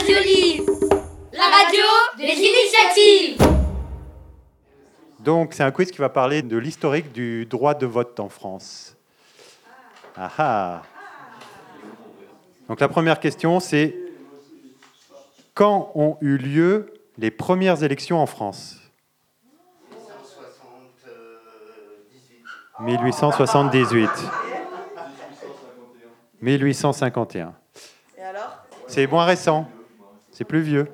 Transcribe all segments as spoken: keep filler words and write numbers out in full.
Radio Libre, la radio des initiatives. Donc, c'est un quiz qui va parler de l'historique du droit de vote en France. Ah ah. Donc, la première question, c'est quand ont eu lieu les premières élections en France ? mille huit cent soixante-dix-huit. mille huit cent cinquante et un. Et alors ? C'est moins récent. C'est plus vieux.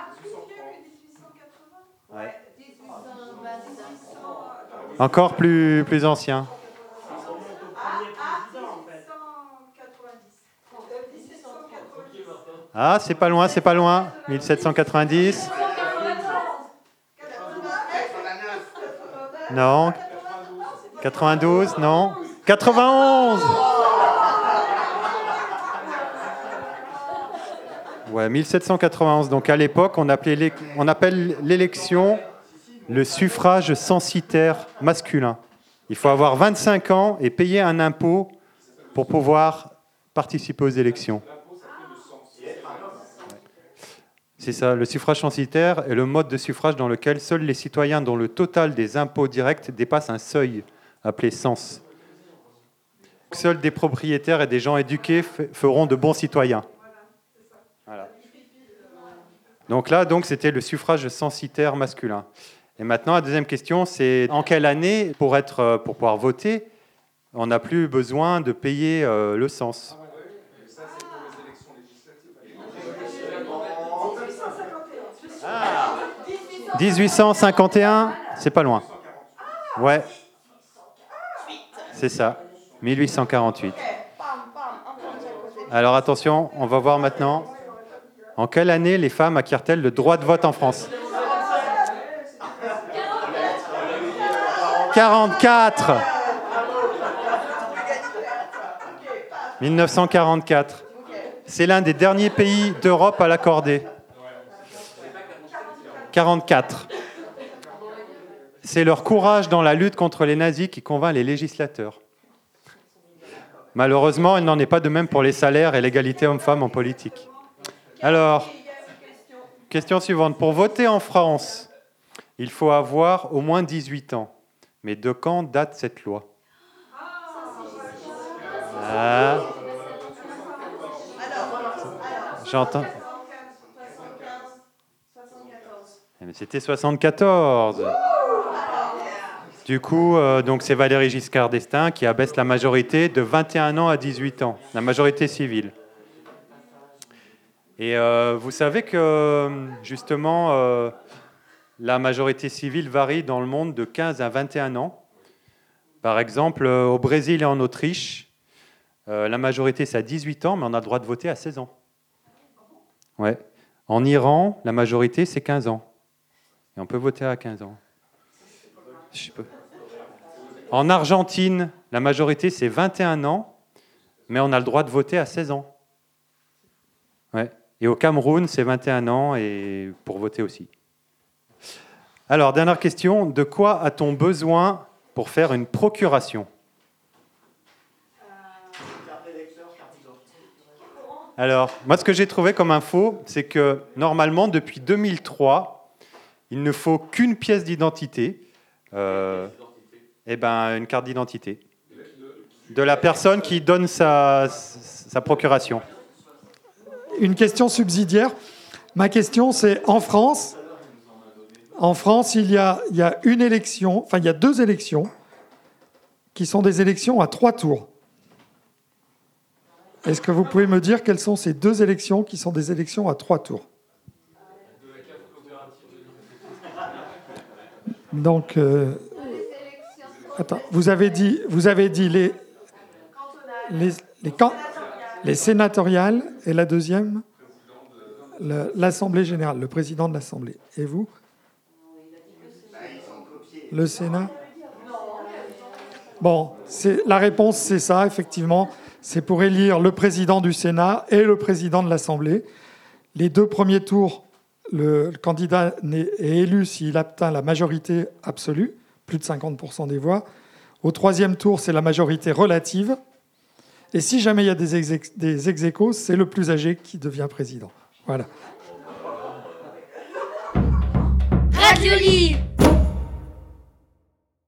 Ouais. Encore plus, plus ancien. Ah, c'est pas loin, c'est pas loin. mille sept cent quatre-vingt-dix. Non. quatre-vingt-douze, non. quatre-vingt-onze. Ouais, mille sept cent quatre-vingt-onze. Donc à l'époque, on appelait on appelle l'élection le suffrage censitaire masculin. Il faut avoir vingt-cinq ans et payer un impôt pour pouvoir participer aux élections. C'est ça, le suffrage censitaire est le mode de suffrage dans lequel seuls les citoyens dont le total des impôts directs dépasse un seuil appelé cens. Seuls des propriétaires et des gens éduqués feront de bons citoyens. Voilà. Donc là, donc, c'était le suffrage censitaire masculin. Et maintenant, la deuxième question, c'est en quelle année, pour, être, pour pouvoir voter, on n'a plus besoin de payer euh, le cens ? Ah. dix-huit cent cinquante et un, c'est pas loin. Ouais, c'est ça, mille huit cent quarante-huit. Alors attention, on va voir maintenant. En quelle année les femmes acquièrent-elles le droit de vote en France ? quarante-quatre. mille neuf cent quarante-quatre. C'est l'un des derniers pays d'Europe à l'accorder. quarante-quatre. C'est leur courage dans la lutte contre les nazis qui convainc les législateurs. Malheureusement, il n'en est pas de même pour les salaires et l'égalité hommes-femmes en politique. Alors, question suivante. Pour voter en France, il faut avoir au moins dix-huit ans. Mais de quand date cette loi ? Ah. J'entends. Mais c'était soixante-quatorze. Du coup, euh, donc c'est Valéry Giscard d'Estaing qui abaisse la majorité de vingt et un ans à dix-huit ans, la majorité civile. Et euh, vous savez que, justement, euh, la majorité civile varie dans le monde de quinze à vingt et un ans. Par exemple, euh, au Brésil et en Autriche, euh, la majorité c'est à dix-huit ans, mais on a le droit de voter à seize ans. Ouais. En Iran, la majorité c'est quinze ans. Et on peut voter à quinze ans. Je peux. En Argentine, la majorité, c'est vingt et un ans, mais on a le droit de voter à seize ans. Ouais. Et au Cameroun, c'est vingt et un ans et pour voter aussi. Alors, dernière question. De quoi a-t-on besoin pour faire une procuration ? Alors, moi, ce que j'ai trouvé comme info, c'est que normalement, depuis deux mille trois, il ne faut qu'une pièce d'identité. Euh, eh ben, une carte d'identité de la personne qui donne sa, sa procuration. Une question subsidiaire. Ma question, c'est en France, en France, il y a, il y a une élection, enfin, il y a deux élections qui sont des élections à trois tours. Est-ce que vous pouvez me dire quelles sont ces deux élections qui sont des élections à trois tours ? Donc, euh, attends, vous avez dit, vous avez dit les, les, les, camps, les sénatoriales et la deuxième, le, l'Assemblée générale, le président de l'Assemblée. Et vous ? Le Sénat ? Bon, c'est, la réponse, c'est ça, effectivement. C'est pour élire le président du Sénat et le président de l'Assemblée. Les deux premiers tours, le candidat est élu s'il atteint la majorité absolue, plus de cinquante pour cent des voix. Au troisième tour, c'est la majorité relative. Et si jamais il y a des ex- des ex-aequos, c'est le plus âgé qui devient président. Voilà. Radio Libre